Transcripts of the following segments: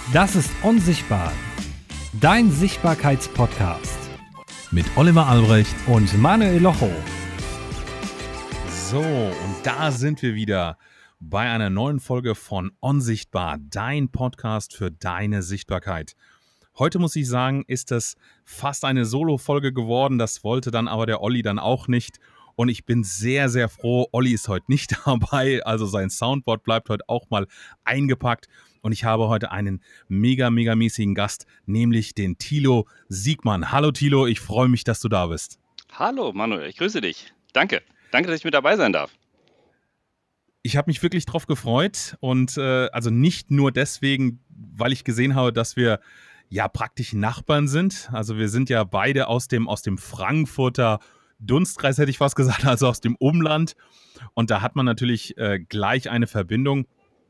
Das ist Unsichtbar, dein Sichtbarkeitspodcast mit Oliver Albrecht und Manuel Locho. So, und da sind wir wieder bei einer neuen Folge von Unsichtbar, dein Podcast für deine Sichtbarkeit. Heute muss ich sagen, ist es fast eine Solo-Folge geworden. Das wollte dann aber der Olli dann auch nicht. Und ich bin sehr, sehr froh, Olli ist heute nicht dabei. Also sein Soundboard bleibt heute auch mal eingepackt. Und ich habe heute einen mega, mega mäßigen Gast, nämlich den Thilo Siegmann. Hallo Thilo, ich freue mich, dass du da bist. Hallo Manuel, ich grüße dich. Danke, dass ich mit dabei sein darf. Ich habe mich wirklich drauf gefreut und also nicht nur deswegen, weil ich gesehen habe, dass wir ja praktisch Nachbarn sind. Also wir sind ja beide aus dem Frankfurter Dunstkreis, hätte ich fast gesagt, also aus dem Umland. Und da hat man natürlich gleich eine Verbindung.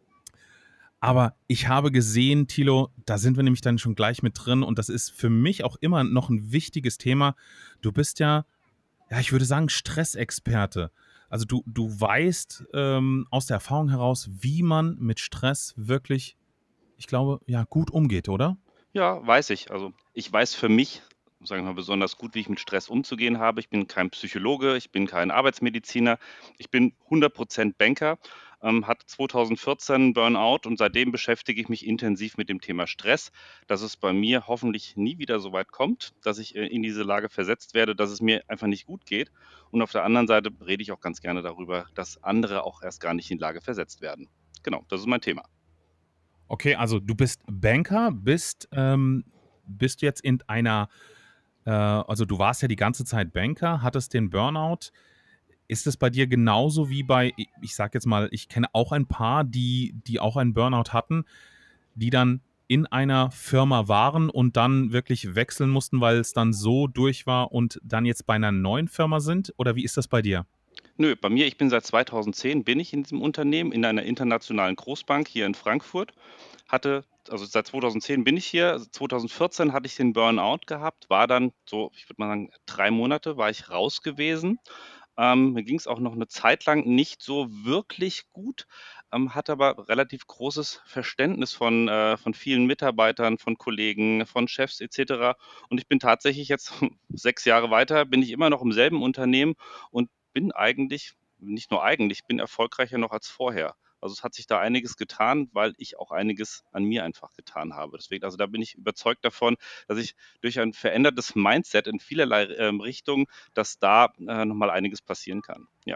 Aber ich habe gesehen, Thilo, da sind wir nämlich dann schon gleich mit drin und das ist für mich auch immer noch ein wichtiges Thema. Du bist ja, ich würde sagen, Stressexperte. Also du weißt aus der Erfahrung heraus, wie man mit Stress wirklich, ich glaube, ja, gut umgeht, oder? Ja, weiß ich. Also ich weiß für mich, sagen wir mal, besonders gut, wie ich mit Stress umzugehen habe. Ich bin kein Psychologe, ich bin kein Arbeitsmediziner, ich bin 100% Banker, hatte 2014 Burnout und seitdem beschäftige ich mich intensiv mit dem Thema Stress, dass es bei mir hoffentlich nie wieder so weit kommt, dass ich in diese Lage versetzt werde, dass es mir einfach nicht gut geht. Und auf der anderen Seite rede ich auch ganz gerne darüber, dass andere auch erst gar nicht in die Lage versetzt werden. Genau, das ist mein Thema. Okay, also du bist Banker, bist du jetzt in einer, also du warst ja die ganze Zeit Banker, hattest den Burnout. Ist es bei dir genauso wie bei, ich sag jetzt mal, ich kenne auch ein paar, die auch einen Burnout hatten, die dann in einer Firma waren und dann wirklich wechseln mussten, weil es dann so durch war und dann jetzt bei einer neuen Firma sind? Oder wie ist das bei dir? Nö, bei mir, ich bin seit 2010 bin ich in diesem Unternehmen, in einer internationalen Großbank hier in Frankfurt. Also seit 2010 bin ich hier. Also 2014 hatte ich den Burnout gehabt, war dann so, ich würde mal sagen, 3 Monate war ich raus gewesen. Mir ging es auch noch eine Zeit lang nicht so wirklich gut, hatte aber relativ großes Verständnis von vielen Mitarbeitern, von Kollegen, von Chefs etc. Und ich bin tatsächlich jetzt 6 Jahre weiter, bin ich immer noch im selben Unternehmen und bin eigentlich, nicht nur eigentlich, bin erfolgreicher noch als vorher. Also es hat sich da einiges getan, weil ich auch einiges an mir einfach getan habe. Deswegen, also da bin ich überzeugt davon, dass ich durch ein verändertes Mindset in vielerlei Richtungen, dass da nochmal einiges passieren kann. Ja.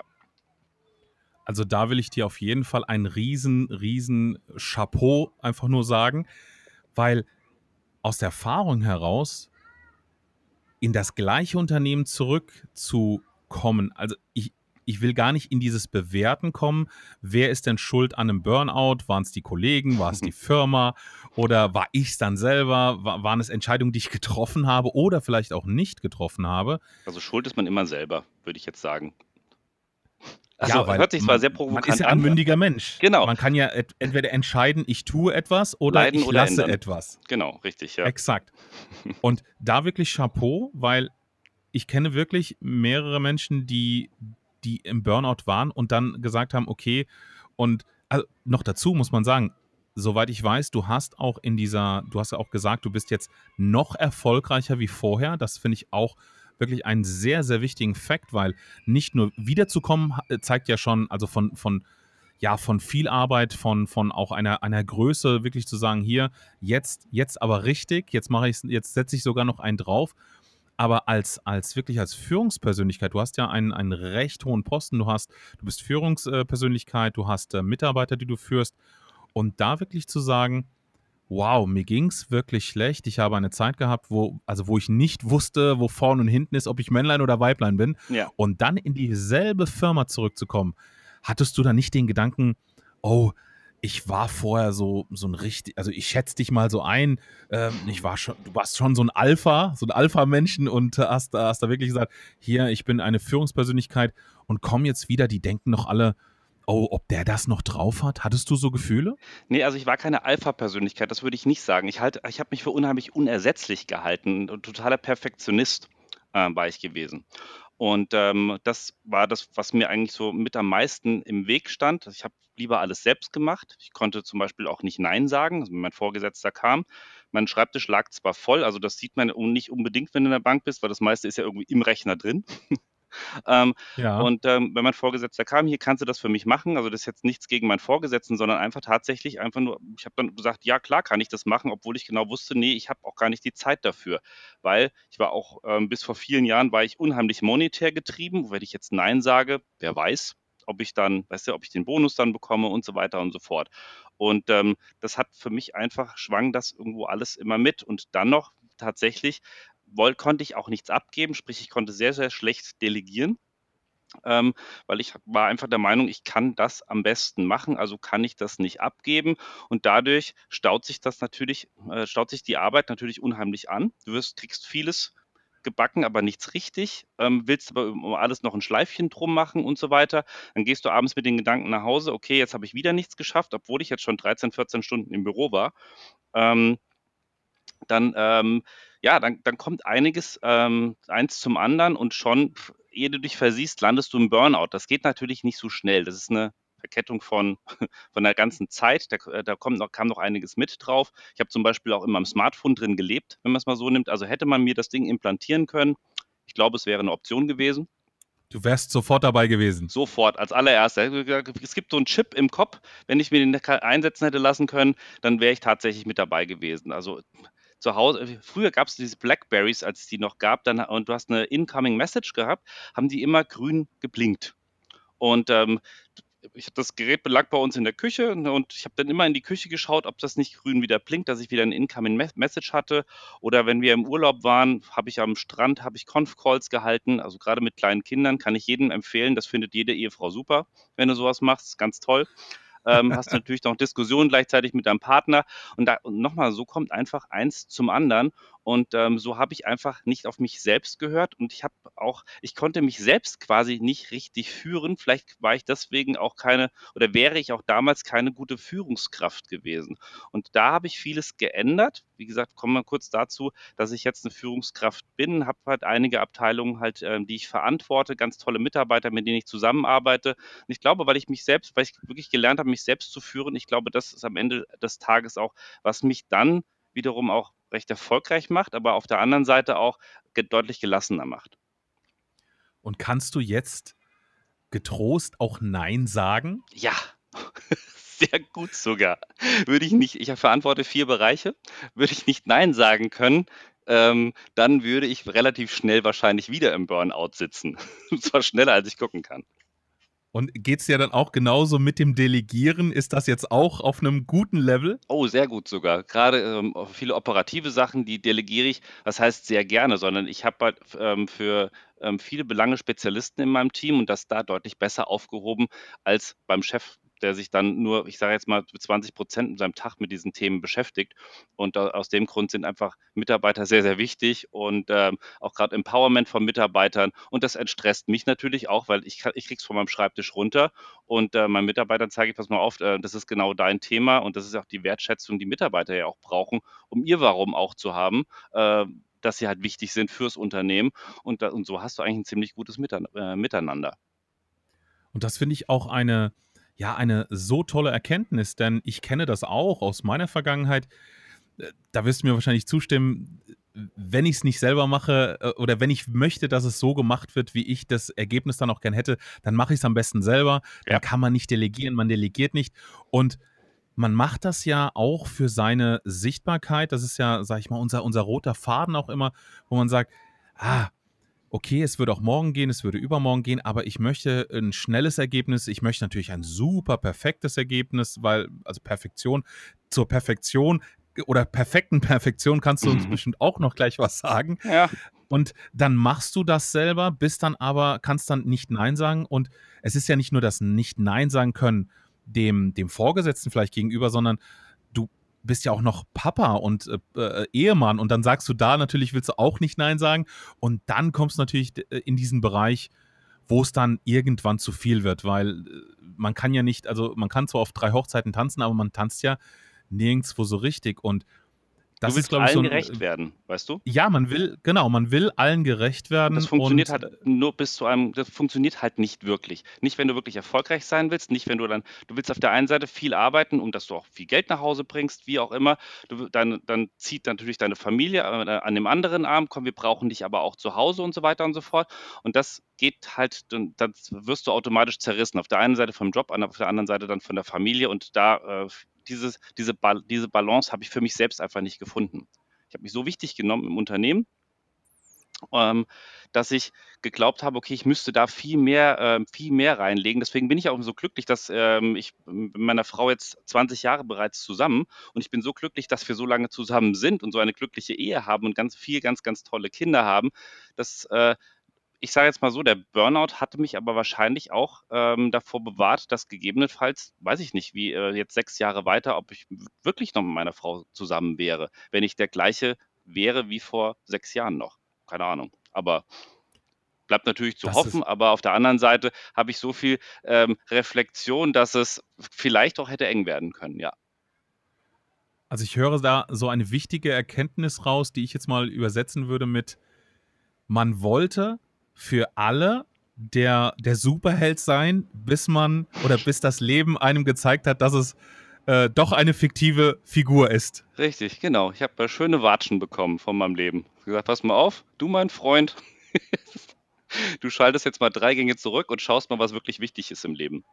Also da will ich dir auf jeden Fall ein riesen Chapeau einfach nur sagen, weil aus der Erfahrung heraus in das gleiche Unternehmen zurückzukommen, also ich will gar nicht in dieses Bewerten kommen, wer ist denn schuld an einem Burnout? Waren es die Kollegen, war es die Firma oder war ich es dann selber? Waren es Entscheidungen, die ich getroffen habe oder vielleicht auch nicht getroffen habe? Also schuld ist man immer selber, würde ich jetzt sagen. Ja, Also weil hört sich zwar sehr man ist provokant ja ein an. mündiger Mensch. Genau, Man kann ja entweder entscheiden, ich tue etwas oder leiden ich oder lasse ändern. etwas. Genau, richtig, ja. Exakt. Und da wirklich Chapeau, weil ich kenne wirklich mehrere Menschen, die im Burnout waren und dann gesagt haben, okay, und also noch dazu muss man sagen, soweit ich weiß, du hast ja auch gesagt, du bist jetzt noch erfolgreicher wie vorher. Das finde ich auch wirklich einen sehr, sehr wichtigen Fakt, weil nicht nur wiederzukommen zeigt ja schon, also von viel Arbeit, von auch einer Größe, wirklich zu sagen, hier, jetzt aber richtig, jetzt setze ich sogar noch einen drauf. Aber wirklich als Führungspersönlichkeit, du hast ja einen recht hohen Posten, du bist Führungspersönlichkeit, du hast Mitarbeiter, die du führst. Und da wirklich zu sagen, wow, mir ging's wirklich schlecht. Ich habe eine Zeit gehabt, wo ich nicht wusste, wo vorne und hinten ist, ob ich Männlein oder Weiblein bin. Ja. Und dann in dieselbe Firma zurückzukommen, hattest du da nicht den Gedanken, oh, ich war vorher so ein richtig, also ich schätze dich mal so ein, du warst schon so ein Alpha-Menschen und hast da wirklich gesagt, hier, ich bin eine Führungspersönlichkeit und komm jetzt wieder, die denken noch alle, oh, ob der das noch drauf hat? Hattest du so Gefühle? Ne, also ich war keine Alpha-Persönlichkeit, das würde ich nicht sagen. Ich habe mich für unheimlich unersetzlich gehalten und totaler Perfektionist, war ich gewesen. Und das war das, was mir eigentlich so mit am meisten im Weg stand. Also ich habe lieber alles selbst gemacht. Ich konnte zum Beispiel auch nicht Nein sagen, also wenn mein Vorgesetzter kam. Mein Schreibtisch lag zwar voll, also das sieht man nicht unbedingt, wenn du in der Bank bist, weil das meiste ist ja irgendwie im Rechner drin. Ähm, Ja. wenn mein Vorgesetzter kam: „Hier, kannst du das für mich machen?“ Also, das ist jetzt nichts gegen meinen Vorgesetzten, sondern einfach nur ich habe dann gesagt: „Ja, klar kann ich das machen“, obwohl ich genau wusste: „Nee, ich habe auch gar nicht die Zeit dafür.“ Weil ich war auch bis vor vielen Jahren war ich unheimlich monetär getrieben. Wenn ich jetzt „Nein“ sage, wer weiß, ob ich dann weißt du, ob ich den Bonus dann bekomme und so weiter und so fort. Und das hat für mich einfach schwang das irgendwo alles immer mit. Und dann noch tatsächlich konnte ich auch nichts abgeben, sprich, ich konnte sehr, sehr schlecht delegieren, weil ich war einfach der Meinung, ich kann das am besten machen, also kann ich das nicht abgeben. Und dadurch staut sich die Arbeit natürlich unheimlich an. Kriegst vieles gebacken, aber nichts richtig, willst aber um alles noch ein Schleifchen drum machen und so weiter. Dann gehst du abends mit den Gedanken nach Hause, okay, jetzt habe ich wieder nichts geschafft, obwohl ich jetzt schon 13, 14 Stunden im Büro war. Ähm, dann kommt eins zum anderen und schon, ehe du dich versiehst, landest du im Burnout. Das geht natürlich nicht so schnell. Das ist eine Verkettung von der ganzen Zeit. Kam noch einiges mit drauf. Ich habe zum Beispiel auch immer am Smartphone drin gelebt, wenn man es mal so nimmt. Also hätte man mir das Ding implantieren können, ich glaube, es wäre eine Option gewesen. Du wärst sofort dabei gewesen. Sofort, als allererster. Es gibt so einen Chip im Kopf, wenn ich mir den einsetzen hätte lassen können, dann wäre ich tatsächlich mit dabei gewesen. Also zu Hause, früher gab es diese Blackberries, als es die noch gab, und du hast eine Incoming Message gehabt, haben die immer grün geblinkt. Und das Gerät lag bei uns in der Küche und ich habe dann immer in die Küche geschaut, ob das nicht grün wieder blinkt, dass ich wieder eine Incoming Message hatte. Oder wenn wir im Urlaub waren, habe ich am Strand Conf-Calls gehalten. Also gerade mit kleinen Kindern kann ich jedem empfehlen, das findet jede Ehefrau super, wenn du sowas machst. Ganz toll. Hast natürlich noch Diskussionen gleichzeitig mit deinem Partner und nochmal, so kommt einfach eins zum anderen und so habe ich einfach nicht auf mich selbst gehört und ich konnte mich selbst quasi nicht richtig führen. Vielleicht war ich deswegen auch wäre ich auch damals keine gute Führungskraft gewesen. Und da habe ich vieles geändert. Wie gesagt, kommen wir kurz dazu, dass ich jetzt eine Führungskraft bin, habe halt einige Abteilungen halt, die ich verantworte, ganz tolle Mitarbeiter, mit denen ich zusammenarbeite. Und ich glaube, weil ich wirklich gelernt habe, mich selbst zu führen, ich glaube, das ist am Ende des Tages auch, was mich dann wiederum auch recht erfolgreich macht, aber auf der anderen Seite auch deutlich gelassener macht. Und kannst du jetzt getrost auch Nein sagen? Ja, sehr gut sogar. Ich verantworte 4 Bereiche, würde ich nicht nein sagen können, dann würde ich relativ schnell wahrscheinlich wieder im Burnout sitzen. Und zwar schneller, als ich gucken kann. Und geht's dir dann auch genauso mit dem Delegieren? Ist das jetzt auch auf einem guten Level? Oh, sehr gut sogar. Gerade viele operative Sachen, die delegiere ich, was heißt sehr gerne, sondern ich habe halt für viele Belange Spezialisten in meinem Team und das da deutlich besser aufgehoben als beim Chef, der sich dann nur, ich sage jetzt mal, 20% in seinem Tag mit diesen Themen beschäftigt. Und aus dem Grund sind einfach Mitarbeiter sehr, sehr wichtig und auch gerade Empowerment von Mitarbeitern. Und das entstresst mich natürlich auch, weil ich krieg's von meinem Schreibtisch runter und meinen Mitarbeitern zeige ich, pass mal auf, das ist genau dein Thema und das ist auch die Wertschätzung, die Mitarbeiter ja auch brauchen, um ihr Warum auch zu haben, dass sie halt wichtig sind fürs Unternehmen. Und so hast du eigentlich ein ziemlich gutes Miteinander. Und das finde ich auch eine so tolle Erkenntnis, denn ich kenne das auch aus meiner Vergangenheit. Da wirst du mir wahrscheinlich zustimmen, wenn ich es nicht selber mache oder wenn ich möchte, dass es so gemacht wird, wie ich das Ergebnis dann auch gern hätte, dann mache ich es am besten selber. Dann Ja. kann man nicht delegieren, man delegiert nicht. Und man macht das ja auch für seine Sichtbarkeit. Das ist ja, sag ich mal, unser roter Faden auch immer, wo man sagt, okay, es würde auch morgen gehen, es würde übermorgen gehen, aber ich möchte ein schnelles Ergebnis. Ich möchte natürlich ein super perfektes Ergebnis, also zur Perfektion oder perfekten Perfektion kannst du uns bestimmt auch noch gleich was sagen. Ja. Und dann machst du das selber, kannst dann nicht Nein sagen. Und es ist ja nicht nur das Nicht-Nein sagen können dem Vorgesetzten vielleicht gegenüber, sondern du bist ja auch noch Papa und Ehemann und dann sagst du da natürlich, willst du auch nicht Nein sagen und dann kommst du natürlich in diesen Bereich, wo es dann irgendwann zu viel wird, weil man kann ja nicht, also man kann zwar auf 3 Hochzeiten tanzen, aber man tanzt ja nirgendwo so richtig und Du Das ist, willst glaube ich, so allen ein, gerecht werden, weißt du? ja, man will allen gerecht Und das werden funktioniert und halt nur bis zu einem, das funktioniert halt nicht wirklich. Nicht, wenn du wirklich erfolgreich sein willst, nicht, wenn du willst auf der einen Seite viel arbeiten, um dass du auch viel Geld nach Hause bringst, wie auch immer. Dann zieht natürlich deine Familie an dem anderen Arm, komm, wir brauchen dich aber auch zu Hause und so weiter und so fort. Und das geht halt, dann wirst du automatisch zerrissen. Auf der einen Seite vom Job, auf der anderen Seite dann von der Familie. Und diese Balance habe ich für mich selbst einfach nicht gefunden. Ich habe mich so wichtig genommen im Unternehmen, ähm, dass ich geglaubt habe, okay, ich müsste da viel mehr reinlegen. Deswegen bin ich auch so glücklich, dass ich mit meiner Frau jetzt 20 Jahre bereits zusammen und ich bin so glücklich, dass wir so lange zusammen sind und so eine glückliche Ehe haben und ganz, ganz tolle Kinder haben. Dass, ich sage jetzt mal so, der Burnout hatte mich aber wahrscheinlich auch davor bewahrt, dass gegebenenfalls, weiß ich nicht, wie jetzt 6 Jahre weiter, ob ich wirklich noch mit meiner Frau zusammen wäre, wenn ich der gleiche wäre wie vor 6 Jahren noch. Keine Ahnung. Aber bleibt natürlich zu das hoffen, ist, aber auf der anderen Seite habe ich so viel Reflexion, dass es vielleicht auch hätte eng werden können, ja. also ich höre da so eine wichtige Erkenntnis raus, die ich jetzt mal übersetzen würde mit: Man wollte für alle der Superheld sein, bis das Leben einem gezeigt hat, dass es doch eine fiktive Figur ist. Richtig, genau. Ich habe schöne Watschen bekommen von meinem Leben. Gesagt, pass mal auf, du mein Freund, du schaltest jetzt mal 3 Gänge zurück und schaust mal, was wirklich wichtig ist im Leben.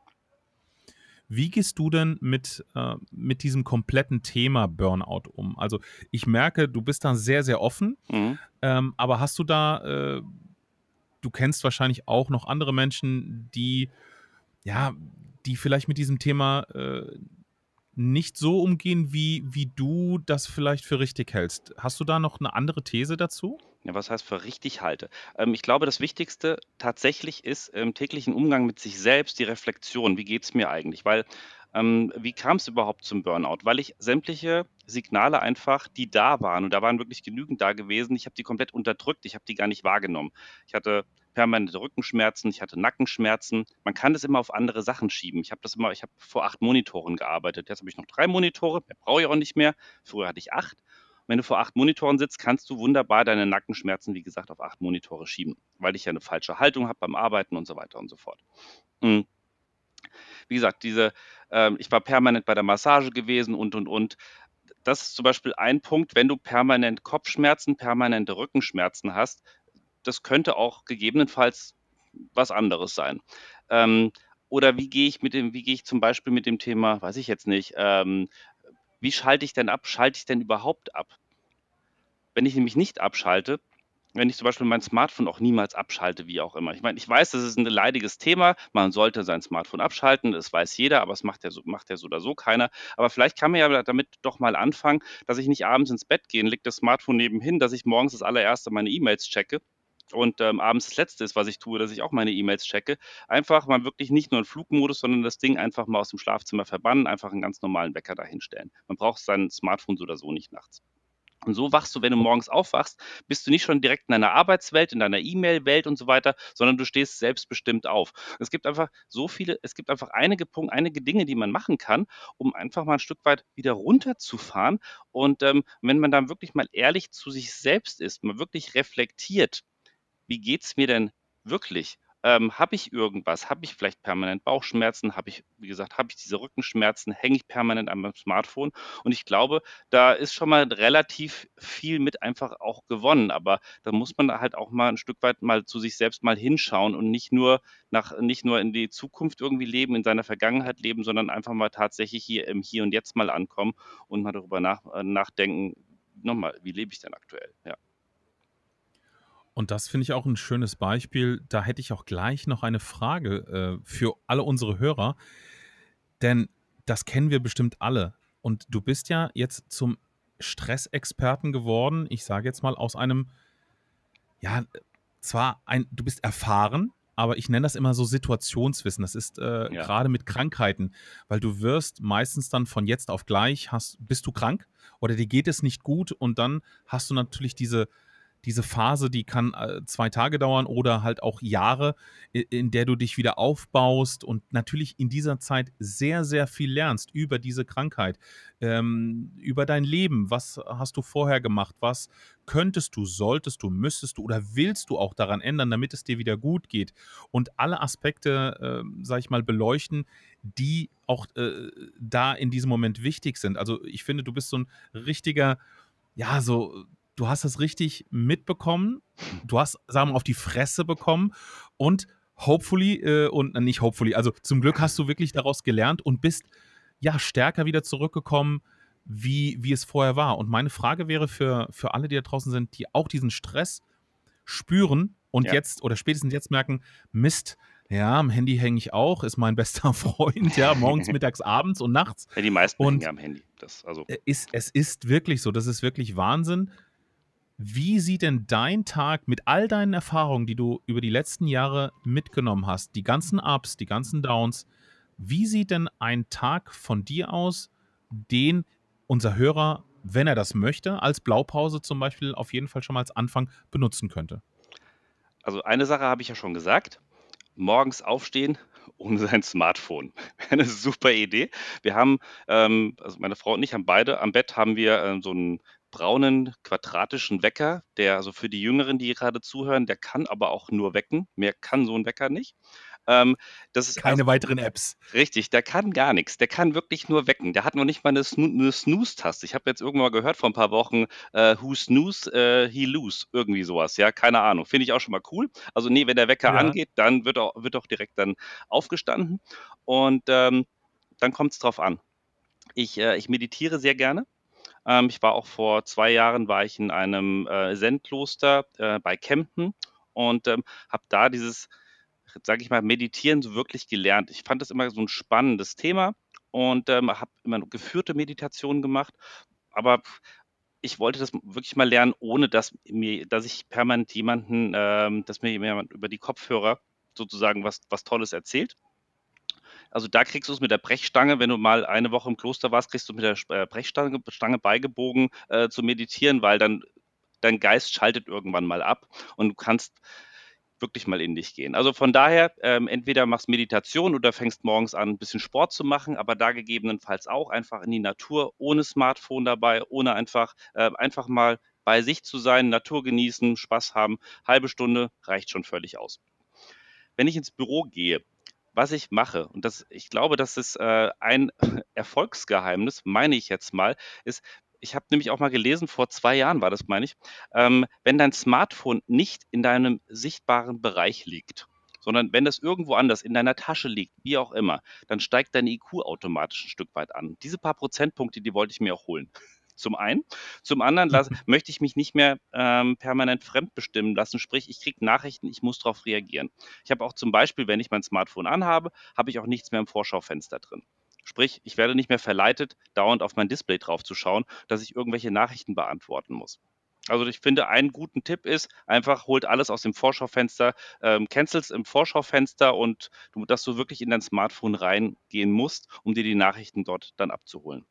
Wie gehst du denn mit diesem kompletten Thema Burnout um? Also ich merke, du bist da sehr, sehr offen, Mhm. aber hast du da, du kennst wahrscheinlich auch noch andere Menschen, ja, die vielleicht mit diesem Thema nicht so umgehen, wie du das vielleicht für richtig hältst. Hast du da noch eine andere These dazu? Ja, was heißt für richtig halte? Ich glaube, das Wichtigste tatsächlich ist im täglichen Umgang mit sich selbst die Reflexion. Wie geht's mir eigentlich? Weil, wie kam es überhaupt zum Burnout? Weil ich sämtliche Signale einfach, die da waren, und da waren wirklich genügend da gewesen, ich habe die komplett unterdrückt, ich habe die gar nicht wahrgenommen. Ich hatte permanente Rückenschmerzen, ich hatte Nackenschmerzen. Man kann das immer auf andere Sachen schieben. Ich habe vor 8 Monitoren gearbeitet. Jetzt habe ich noch 3 Monitore, mehr brauche ich auch nicht mehr. Früher hatte ich 8. Wenn du vor 8 Monitoren sitzt, kannst du wunderbar deine Nackenschmerzen, wie gesagt, auf 8 Monitore schieben, weil ich ja eine falsche Haltung habe beim Arbeiten und so weiter und so fort. Mm. Wie gesagt, ich war permanent bei der Massage gewesen und. Das ist zum Beispiel ein Punkt, wenn du permanent Kopfschmerzen, permanente Rückenschmerzen hast, das könnte auch gegebenenfalls was anderes sein. Ähm, oder wie gehe ich zum Beispiel mit dem Thema, weiß ich jetzt nicht, wie schalte ich denn ab? Schalte ich denn überhaupt ab? Wenn ich nämlich nicht abschalte, wenn ich zum Beispiel mein Smartphone auch niemals abschalte, wie auch immer. Ich meine, ich weiß, das ist ein leidiges Thema. Man sollte sein Smartphone abschalten, das weiß jeder, aber es macht ja so oder so keiner. Aber vielleicht kann man ja damit doch mal anfangen, dass ich nicht abends ins Bett gehe, lege das Smartphone nebenhin, dass ich morgens das allererste meine E-Mails checke und abends das Letzte ist, was ich tue, dass ich auch meine E-Mails checke. Einfach mal wirklich nicht nur in Flugmodus, sondern das Ding einfach mal aus dem Schlafzimmer verbannen, einfach einen ganz normalen Wecker dahinstellen. Man braucht sein Smartphone so oder so nicht nachts. Und so wachst du, wenn du morgens aufwachst, bist du nicht schon direkt in deiner Arbeitswelt, in deiner E-Mail-Welt und so weiter, sondern du stehst selbstbestimmt auf. Es gibt einfach einige Dinge, die man machen kann, um einfach mal ein Stück weit wieder runterzufahren. Und wenn man dann wirklich mal ehrlich zu sich selbst ist, mal wirklich reflektiert, wie geht's mir denn wirklich? Habe ich irgendwas? Habe ich vielleicht permanent Bauchschmerzen? Habe ich diese Rückenschmerzen? Hänge ich permanent an meinem Smartphone? Und ich glaube, da ist schon mal relativ viel mit einfach auch gewonnen. Aber da muss man halt auch mal ein Stück weit mal zu sich selbst mal hinschauen und nicht nur in die Zukunft irgendwie leben, in seiner Vergangenheit leben, sondern einfach mal tatsächlich hier im Hier und Jetzt mal ankommen und mal darüber nachdenken, nochmal, wie lebe ich denn aktuell? Ja. Und das finde ich auch ein schönes Beispiel. Da hätte ich auch gleich noch eine Frage für alle unsere Hörer, denn das kennen wir bestimmt alle. Und du bist ja jetzt zum Stressexperten geworden. Ich sage jetzt mal aus einem, ja, du bist erfahren, aber ich nenne das immer so Situationswissen. Das ist Ja. gerade mit Krankheiten, weil du wirst meistens dann von jetzt auf gleich, bist du krank oder dir geht es nicht gut und dann hast du natürlich diese Phase, die kann 2 Tage dauern oder halt auch Jahre, in der du dich wieder aufbaust und natürlich in dieser Zeit sehr, sehr viel lernst über diese Krankheit, über dein Leben. Was hast du vorher gemacht? Was könntest du, solltest du, müsstest du oder willst du auch daran ändern, damit es dir wieder gut geht? Und alle Aspekte, sage ich mal, beleuchten, die auch da in diesem Moment wichtig sind. Also ich finde, du bist so ein richtiger, ja, so, du hast das richtig mitbekommen. Du hast, sagen wir mal, auf die Fresse bekommen und hopefully, und nicht hopefully, also zum Glück hast du wirklich daraus gelernt und bist ja stärker wieder zurückgekommen, wie es vorher war. Und meine Frage wäre für alle, die da draußen sind, die auch diesen Stress spüren und Ja. jetzt oder spätestens jetzt merken, Mist, ja, am Handy hänge ich auch, ist mein bester Freund, ja, morgens, mittags, abends und nachts. Ja, die meisten hängen Und ja am Handy. Also, es ist wirklich so, das ist wirklich Wahnsinn. Wie sieht denn dein Tag mit all deinen Erfahrungen, die du über die letzten Jahre mitgenommen hast, die ganzen Ups, die ganzen Downs, wie sieht denn ein Tag von dir aus, den unser Hörer, wenn er das möchte, als Blaupause zum Beispiel auf jeden Fall schon mal als Anfang benutzen könnte? also eine Sache habe ich ja schon gesagt. Morgens aufstehen ohne sein Smartphone. Eine super Idee. Wir haben, also meine Frau und ich haben beide am Bett haben wir so einen braunen quadratischen Wecker, der also für die Jüngeren, die gerade zuhören, der kann aber auch nur wecken. Mehr kann so ein Wecker nicht. Ähm, Das ist Keine weiteren Apps. richtig, der kann gar nichts. Der kann wirklich nur wecken. Der hat noch nicht mal eine Snooze-Taste. Ich habe jetzt irgendwann mal gehört vor ein paar Wochen, who snooze, he lose, irgendwie sowas, ja, keine Ahnung. Finde ich auch schon mal cool. Also, nee, wenn der Wecker Ja. angeht, dann wird auch direkt dann aufgestanden und, dann kommt es drauf an. Ich meditiere sehr gerne. Ich war auch vor 2 Jahren war ich in einem, Zen-Kloster, bei Kempten und, habe da dieses, sage ich mal, Meditieren so wirklich gelernt. Ich fand das immer so ein spannendes Thema und, habe immer nur geführte Meditationen gemacht, aber ich wollte das wirklich mal lernen, ohne dass ich permanent dass mir jemand über die Kopfhörer sozusagen was Tolles erzählt. Also, da kriegst du es mit der Brechstange, wenn du mal eine Woche im Kloster warst, kriegst du mit der Brechstange beigebogen, zu meditieren, weil dann dein Geist schaltet irgendwann mal ab und du kannst wirklich mal in dich gehen. Also von daher, entweder machst Meditation oder fängst morgens an, ein bisschen Sport zu machen, aber da gegebenenfalls auch einfach in die Natur, ohne Smartphone dabei, ohne einfach mal bei sich zu sein, Natur genießen, Spaß haben. Halbe Stunde reicht schon völlig aus. Wenn ich ins Büro gehe, was ich mache, und ich glaube, das ist ein Erfolgsgeheimnis, meine ich jetzt mal, ist, ich habe nämlich auch mal gelesen, vor 2 Jahren war das, meine ich, wenn dein Smartphone nicht in deinem sichtbaren Bereich liegt, sondern wenn das irgendwo anders in deiner Tasche liegt, wie auch immer, dann steigt dein IQ automatisch ein Stück weit an. Diese paar Prozentpunkte, die wollte ich mir auch holen. Zum einen. Zum anderen möchte ich mich nicht mehr permanent fremdbestimmen lassen. Sprich, ich kriege Nachrichten, ich muss darauf reagieren. Ich habe auch zum Beispiel, wenn ich mein Smartphone anhabe, habe ich auch nichts mehr im Vorschaufenster drin. Sprich, ich werde nicht mehr verleitet, dauernd auf mein Display drauf zu schauen, dass ich irgendwelche Nachrichten beantworten muss. Also ich finde, einen guten Tipp ist, einfach holt alles aus dem Vorschaufenster, cancelst im Vorschaufenster und dass du wirklich in dein Smartphone reingehen musst, um dir die Nachrichten dort dann abzuholen.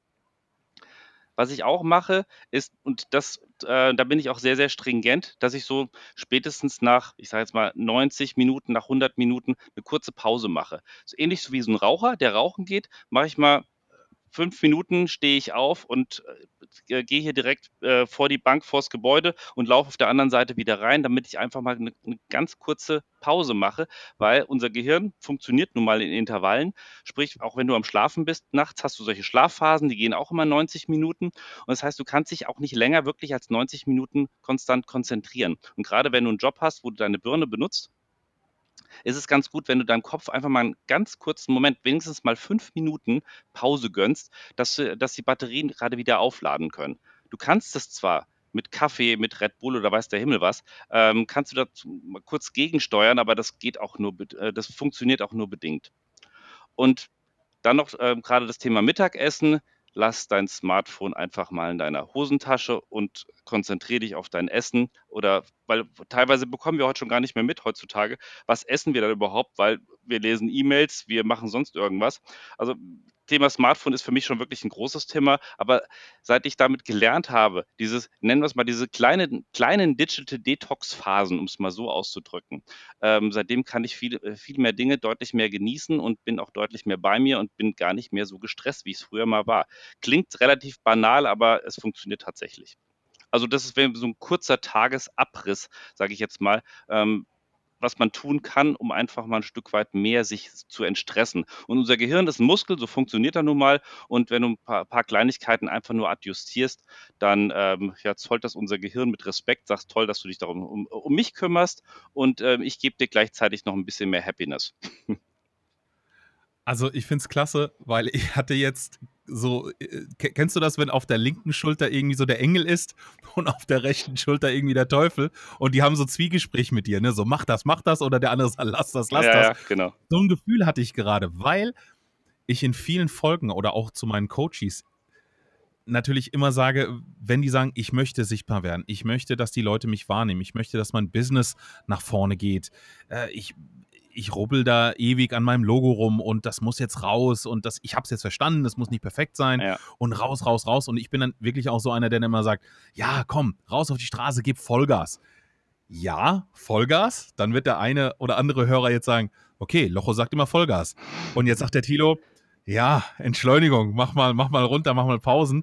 Was ich auch mache, ist, da bin ich auch sehr, sehr stringent, dass ich so spätestens nach, ich sage jetzt mal 90 Minuten, nach 100 Minuten eine kurze Pause mache. So ähnlich so wie so ein Raucher, der rauchen geht, mache ich mal 5 Minuten, stehe ich auf und gehe hier direkt vor die Bank, vors Gebäude und laufe auf der anderen Seite wieder rein, damit ich einfach mal eine ganz kurze Pause mache, weil unser Gehirn funktioniert nun mal in Intervallen. Sprich, auch wenn du am Schlafen bist, nachts hast du solche Schlafphasen, die gehen auch immer 90 Minuten. Und das heißt, du kannst dich auch nicht länger wirklich als 90 Minuten konstant konzentrieren. Und gerade wenn du einen Job hast, wo du deine Birne benutzt, ist es ganz gut, wenn du deinem Kopf einfach mal einen ganz kurzen Moment, wenigstens mal 5 Minuten Pause gönnst, dass die Batterien gerade wieder aufladen können. Du kannst das zwar mit Kaffee, mit Red Bull oder weiß der Himmel was, kannst du da mal kurz gegensteuern, aber das funktioniert auch nur bedingt. Und dann noch gerade das Thema Mittagessen. Lass dein Smartphone einfach mal in deiner Hosentasche und konzentriere dich auf dein Essen. Oder weil teilweise bekommen wir heute schon gar nicht mehr mit heutzutage, was essen wir dann überhaupt, weil wir lesen E-Mails, wir machen sonst irgendwas. Also Thema Smartphone ist für mich schon wirklich ein großes Thema, aber seit ich damit gelernt habe, nennen wir es mal, diese kleinen Digital Detox-Phasen, um es mal so auszudrücken, seitdem kann ich viel mehr Dinge deutlich mehr genießen und bin auch deutlich mehr bei mir und bin gar nicht mehr so gestresst, wie es früher mal war. Klingt relativ banal, aber es funktioniert tatsächlich. Also das ist so ein kurzer Tagesabriss, sage ich jetzt mal, was man tun kann, um einfach mal ein Stück weit mehr sich zu entstressen. Und unser Gehirn ist ein Muskel, so funktioniert er nun mal. Und wenn du ein paar Kleinigkeiten einfach nur adjustierst, dann ja, zollt das unser Gehirn mit Respekt, sagst toll, dass du dich darum um mich kümmerst und ich gebe dir gleichzeitig noch ein bisschen mehr Happiness. Also ich finde es klasse, weil ich hatte jetzt so, kennst du das, wenn auf der linken Schulter irgendwie so der Engel ist und auf der rechten Schulter irgendwie der Teufel und die haben so Zwiegespräch mit dir, ne? So mach das oder der andere sagt lass das. Ja, genau. So ein Gefühl hatte ich gerade, weil ich in vielen Folgen oder auch zu meinen Coaches natürlich immer sage, wenn die sagen, ich möchte sichtbar werden, ich möchte, dass die Leute mich wahrnehmen, ich möchte, dass mein Business nach vorne geht, ich rubbel da ewig an meinem Logo rum und das muss jetzt raus und ich habe es jetzt verstanden, das muss nicht perfekt sein und raus und ich bin dann wirklich auch so einer, der dann immer sagt, ja komm, raus auf die Straße, gib Vollgas. Ja, Vollgas, dann wird der eine oder andere Hörer jetzt sagen, okay, Locho sagt immer Vollgas und jetzt sagt der Thilo, ja, Entschleunigung, mach mal runter, mach mal Pausen.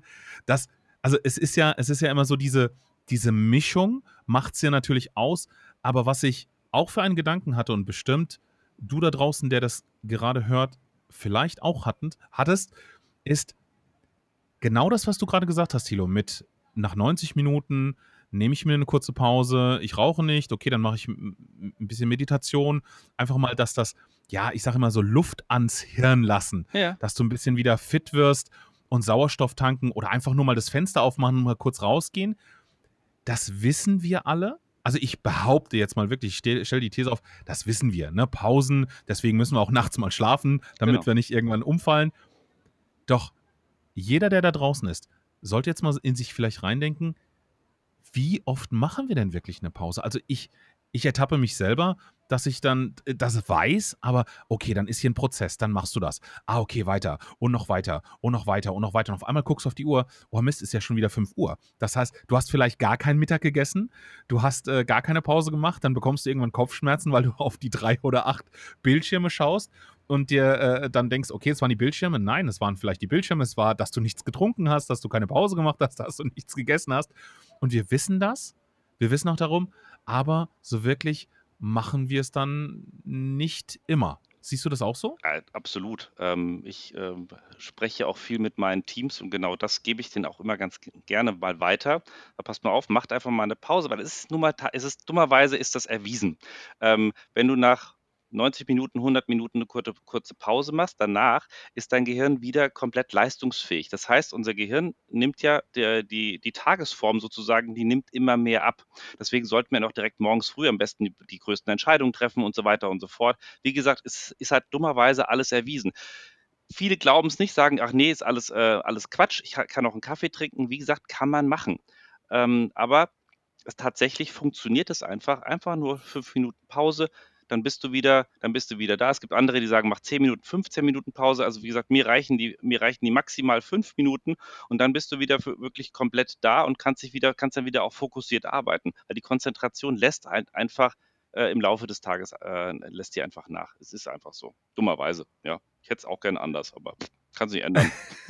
Also es ist ja immer so diese Mischung macht es ja natürlich aus, aber was ich auch für einen Gedanken hatte und bestimmt du da draußen, der das gerade hört, vielleicht auch hattest, ist genau das, was du gerade gesagt hast, Thilo, mit nach 90 Minuten nehme ich mir eine kurze Pause, ich rauche nicht, okay, dann mache ich ein bisschen Meditation, einfach mal, dass das, ja, ich sage immer so Luft ans Hirn lassen, Ja. dass du ein bisschen wieder fit wirst und Sauerstoff tanken oder einfach nur mal das Fenster aufmachen und mal kurz rausgehen. Das wissen wir alle. Also ich behaupte jetzt mal wirklich, ich stell die These auf, das wissen wir, ne? Pausen, deswegen müssen wir auch nachts mal schlafen, damit Genau. wir nicht irgendwann umfallen. Doch jeder, der da draußen ist, sollte jetzt mal in sich vielleicht reindenken, wie oft machen wir denn wirklich eine Pause? Also ich ertappe mich selber, dass ich dann das weiß, aber okay, dann ist hier ein Prozess, dann machst du das. Ah, okay, weiter und noch weiter und noch weiter und noch weiter. Und auf einmal guckst du auf die Uhr, oh Mist, ist ja schon wieder 5 Uhr. Das heißt, du hast vielleicht gar keinen Mittag gegessen, du hast gar keine Pause gemacht, dann bekommst du irgendwann Kopfschmerzen, weil du auf die 3 oder 8 Bildschirme schaust und dir dann denkst, okay, es waren die Bildschirme. Nein, es waren vielleicht die Bildschirme, es war, dass du nichts getrunken hast, dass du keine Pause gemacht hast, dass du nichts gegessen hast. Und wir wissen das, wir wissen auch darum, aber so wirklich machen wir es dann nicht immer. Siehst du das auch so? Ja, absolut. Ich spreche auch viel mit meinen Teams und genau das gebe ich denen auch immer ganz gerne mal weiter. Da passt mal auf, macht einfach mal eine Pause, weil dummerweise ist das erwiesen. Wenn du nach 90 Minuten, 100 Minuten eine kurze Pause machst, danach ist dein Gehirn wieder komplett leistungsfähig. Das heißt, unser Gehirn nimmt ja die Tagesform sozusagen, die nimmt immer mehr ab. Deswegen sollten wir auch direkt morgens früh am besten die größten Entscheidungen treffen und so weiter und so fort. Wie gesagt, es ist halt dummerweise alles erwiesen. Viele glauben es nicht, sagen, ach nee, ist alles Quatsch, ich kann auch einen Kaffee trinken. Wie gesagt, kann man machen. Aber tatsächlich funktioniert es einfach nur 5 Minuten Pause, dann bist du wieder da. Es gibt andere, die sagen, mach 10 Minuten, 15 Minuten Pause. Also wie gesagt, mir reichen die maximal 5 Minuten und dann bist du wieder wirklich komplett da und kannst dann wieder auch fokussiert arbeiten. Weil die Konzentration lässt einfach im Laufe des Tages lässt die einfach nach. Es ist einfach so. Dummerweise, ja. Ich hätte es auch gerne anders, aber kann sich ändern.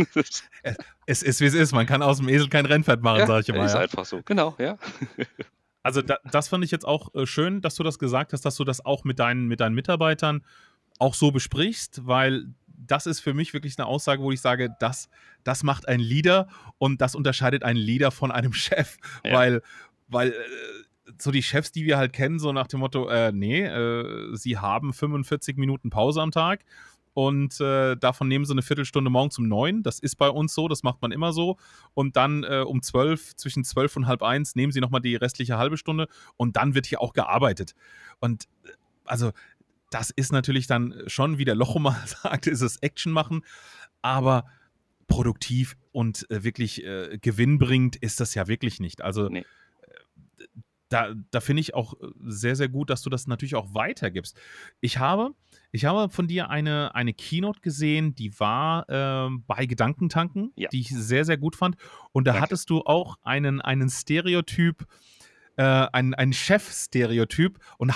Es ist, wie es ist. Man kann aus dem Esel kein Rennpferd machen, Ja, sage ich immer. ist Ja. einfach so. Genau, ja. Also das fand ich jetzt auch schön, dass du das gesagt hast, dass du das auch mit deinen Mitarbeitern auch so besprichst, weil das ist für mich wirklich eine Aussage, wo ich sage, das macht ein Leader und das unterscheidet einen Leader von einem Chef, Ja. weil so die Chefs, die wir halt kennen, so nach dem Motto, sie haben 45 Minuten Pause am Tag und davon nehmen sie eine Viertelstunde morgens um 9. Das ist bei uns so, das macht man immer so. Und dann um 12, zwischen 12 und halb 1 nehmen sie nochmal die restliche halbe Stunde und dann wird hier auch gearbeitet. Und also das ist natürlich dann schon, wie der Locho mal sagt, ist es Action machen, aber produktiv und wirklich gewinnbringend ist das ja wirklich nicht. Also Nee. da finde ich auch sehr, sehr gut, dass du das natürlich auch weitergibst. Ich habe von dir eine Keynote gesehen, die war bei Gedankentanken, Ja, die ich sehr, sehr gut fand. Und da danke. hattest du auch einen Stereotyp, einen Chef-Stereotyp. Und